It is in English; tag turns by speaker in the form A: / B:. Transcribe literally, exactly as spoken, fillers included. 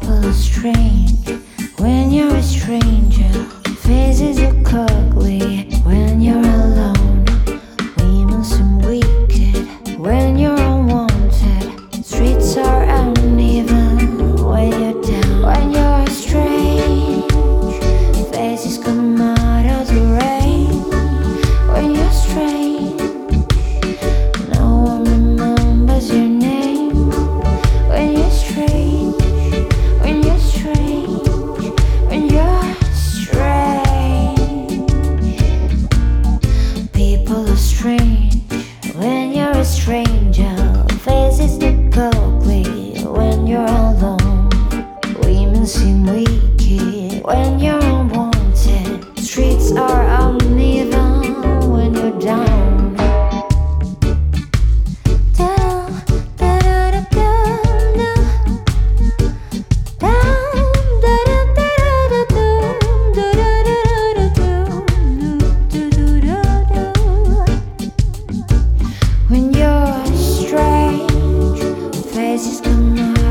A: People are strange when you're a stranger. Faces look ugly when you're alone. Women seem wicked when you're unwanted. Streets are uneven when you're down. When you're strange, faces come out of the rain. When you're strange, no one remembers your name. When you're strange, when you're strange, when you're strange. People are strange when you're a stranger. Faces look ugly when you're alone. Women seem wicked when you're unwanted. Streets are uneven when you're down. When you're strange, faces come out.